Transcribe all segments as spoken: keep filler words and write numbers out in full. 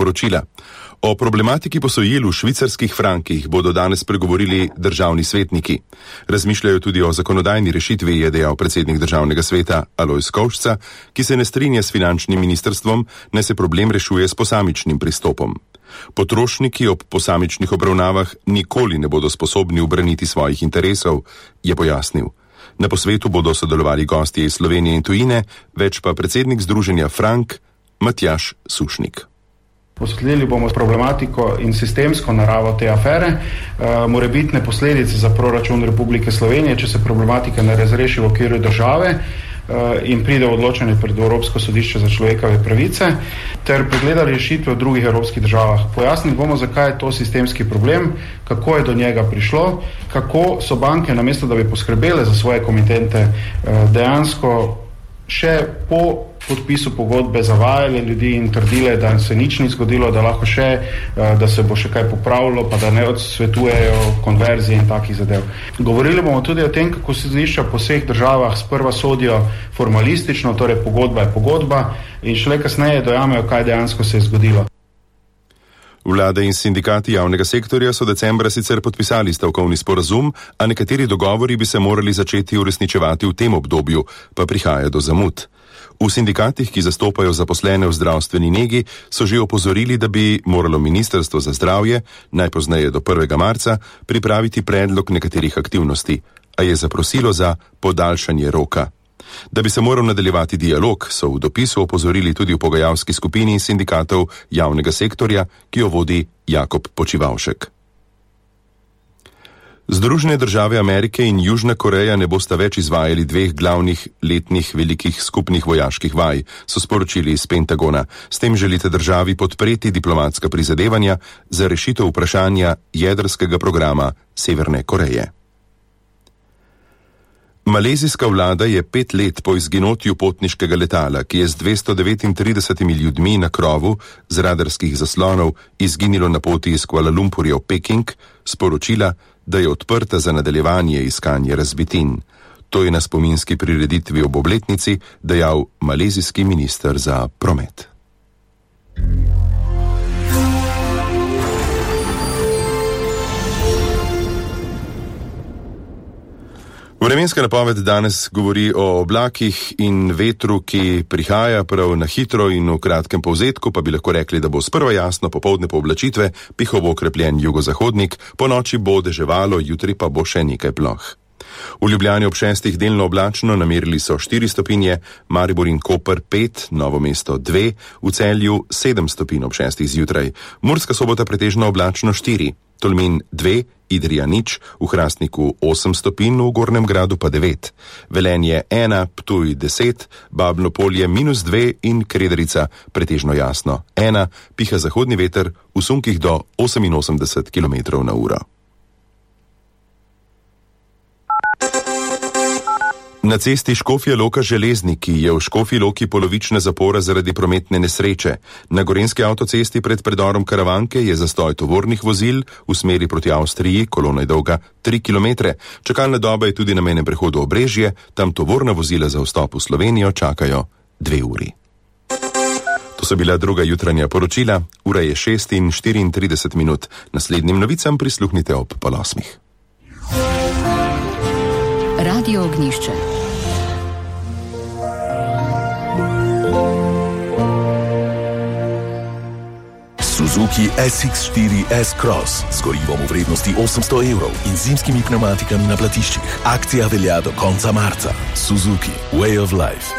poročila. O problematiki posojil v švicarskih frankih bodo danes pregovorili državni svetniki. Razmišljajo tudi o zakonodajni rešitvi, je dejal predsednik državnega sveta Alojz Kovšca, ki se ne strinja s finančnim ministrstvom, naj se problem rešuje s posamičnim pristopom. Potrošniki ob posamičnih obravnavah nikoli ne bodo sposobni ubraniti svojih interesov, je pojasnil. Na posvetu bodo sodelovali gostje iz Slovenije in tujine, več pa predsednik združenja Frank Matjaž Sušnik. Osvetlili bomo problematiko in sistemsko naravo te afere, uh, morebitne posledice za proračun Republike Slovenije, če se problematika ne razreši v okviru države uh, in pride v odločanje pred Evropsko sodišče za človekove pravice, ter pregledali rešitve v drugih evropskih državah. Pojasnili bomo, zakaj je to sistemski problem, kako je do njega prišlo, kako so banke, namesto da bi poskrbele za svoje komitente, uh, dejansko še po podpisu pogodbe zavajali ljudi in trdile, da se nič ni zgodilo, da lahko še, da se bo še kaj popravilo, pa da ne odsvetujejo konverzije in takih zadev. Govorili bomo tudi o tem, kako se sodišča po vseh državah sprva sodijo formalistično, torej pogodba je pogodba, in šele kasneje dojamejo, kaj dejansko se je zgodilo. Vlade in sindikati javnega sektorja so decembra sicer podpisali stavkovni sporazum, a nekateri dogovori bi se morali začeti uresničevati v tem obdobju, pa prihaja do zamud. V sindikatih, ki zastopajo zaposlene v zdravstveni negi, so že opozorili, da bi moralo Ministrstvo za zdravje najpozneje do prvega marca pripraviti predlog nekaterih aktivnosti, a je zaprosilo za podaljšanje roka. Da bi se moral nadaljevati dialog, so v dopisu opozorili tudi v pogajalski skupini sindikatov javnega sektorja, ki jo vodi Jakob Počivavšek. Združene države Amerike in Južna Koreja ne bosta več izvajali dveh glavnih letnih velikih skupnih vojaških vaj, so sporočili iz Pentagona. S tem želite državi podpreti diplomatska prizadevanja za rešitev vprašanja jedrskega programa Severne Koreje. Malezijska vlada je pet let po izginotju potniškega letala, ki je z dvesto devetintridesetimi ljudmi na krovu z radarskih zaslonov izginilo na poti iz Kuala Lumpurja v Peking, sporočila, da je odprta za nadaljevanje iskanja razbitin. To je na spominski prireditvi ob obletnici dejal malezijski minister za promet. Vremenska napoved danes govori o oblakih in vetru, ki prihaja prav na hitro, in v kratkem povzetku pa bi lahko rekli, da bo sprva jasno, popoldne pooblačitve, pihal bo okrepljen jugozahodnik, po noči bo deževalo, jutri pa bo še nekaj ploh. V Ljubljani ob šestih delno oblačno, namerili so štiri stopinje, Maribor in Koper pet, Novo mesto dve, v Celju sedem stopinj ob šestih zjutraj, Murska Sobota pretežno oblačno štiri, Tolmin dve, Idrija nič, v Hrastniku osem stopinj, v Gornjem Gradu pa devet, Velenje ena, Ptuj deset, Babno Polje minus dve in Krederica pretežno jasno ena, piha zahodni veter v sunkih do oseminosemdeset kilometrov na uro. Na cesti Škofja Loka-Železniki je v Škofji Loki polovična zapora zaradi prometne nesreče. Na gorenjski avtocesti pred predorom Karavanke je zastoj tovornih vozil v smeri proti Avstriji, kolona je dolga tri kilometre. Čakalna doba je tudi na mejnem prehodu Obrežje, tam tovorna vozila za vstop v Slovenijo čakajo dve uri. To so bila druga jutranja poročila, ura je šest in štiriintrideset minut. Naslednjim novicam prisluhnite ob pol osmih. Radio Ognjišče. Suzuki S X štiri S Cross s gorivom v vrednosti osemsto evrov in zimskimi pneumatikami na platiščih. Akcija velja do konca marca. Suzuki Way of Life.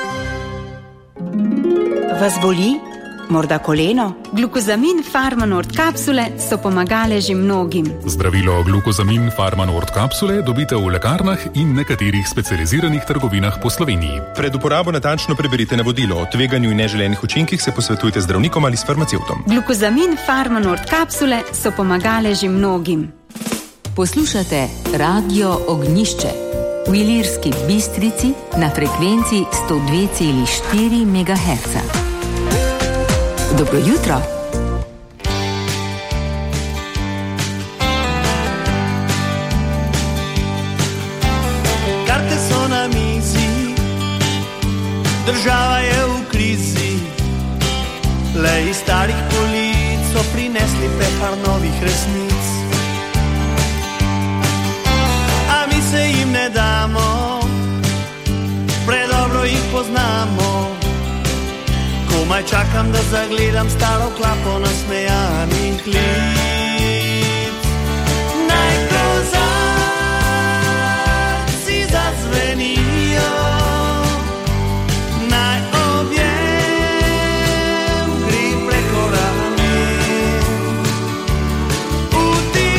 Vas boli? Morda koleno? Glukozamin Farmanord kapsule so pomagale že mnogim. Zdravilo glukozamin Farmanord kapsule dobite v lekarnah in nekaterih specializiranih trgovinah po Sloveniji. Pred uporabo natančno preberite navodilo. O tveganju in neželenih učinkih se posvetujte z zdravnikom ali s farmacevtom. Glukozamin Farmanord kapsule so pomagale že mnogim. Poslušate Radio Ognjišče v Ilirski Bistrici na frekvenci sto dve cela štiri megaherca. Dobro jutro. Karte so na mizi, država je v krizi, le iz starih polic resnic. A mi se jim ne damo, predobro jih poznamo. Komaj čakam, da zagledam staro klapo nasmejanih lic. Naj kozarci zazvenijo, naj objem gre preko rame. V teh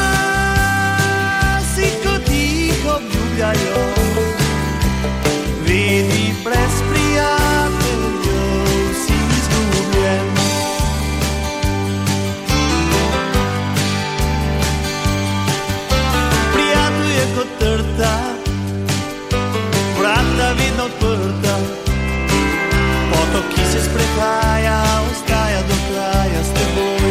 časih, ko jih obljubljajo, vidi brez prijateljev si izgubljen. Prijatelj je kot trta, vrata vedno odprta, potok, ki se sprehaja, ostaja do kraja s teboj.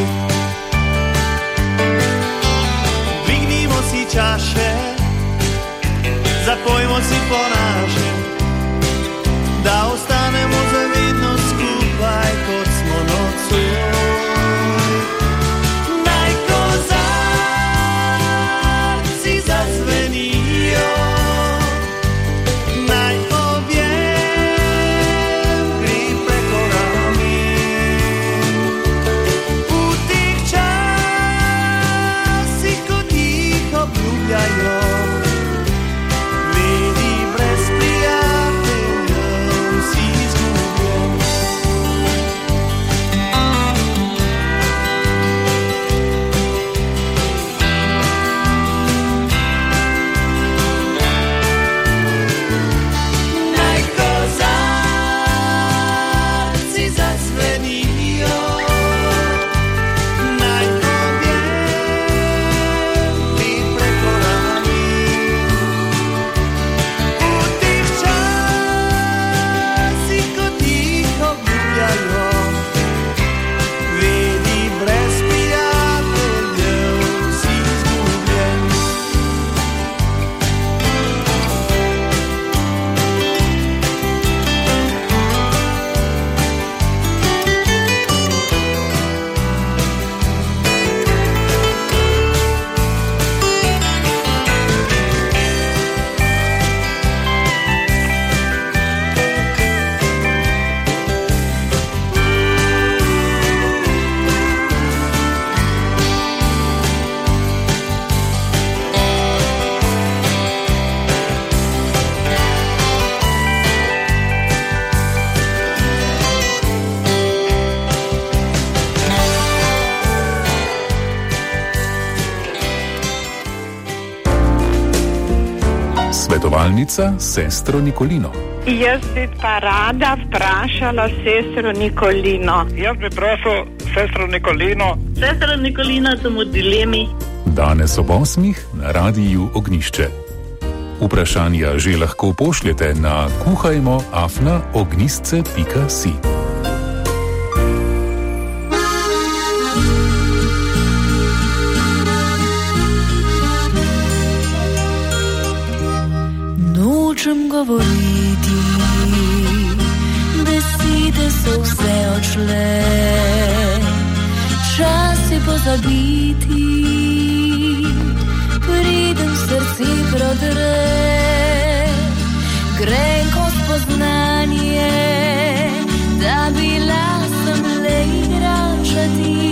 Dvignimo si čaše, zapojmo si po naše, da ostanemo zavedno skupaj, kot smo nocoj. Naj kozarci zazvenijo, naj objem gre preko rame. V teh časih, ko jih obljubljajo, vedi brez prijateljev si izgubljen. Naj kozarci zazvenijo, naj objem gre preko rame. V teh časih, ko jih obljubljajo, vedi brez prijateljev si izgubljen. Svetovalnica sestro Nikolino. Jaz bi pa rada vprašala sestro Nikolino. Jaz bi prosil sestro Nikolino. Sestro Nikolina, sem v dilemi. Danes ob osmih na Radiju Ognjišče. Vprašanja že lahko pošljete na kuhajmo afna ognjisce pika si. Nočem govoriti, besede so vse odšle, čas je pozabiti, pridem srce prodre, grenko spoznanje.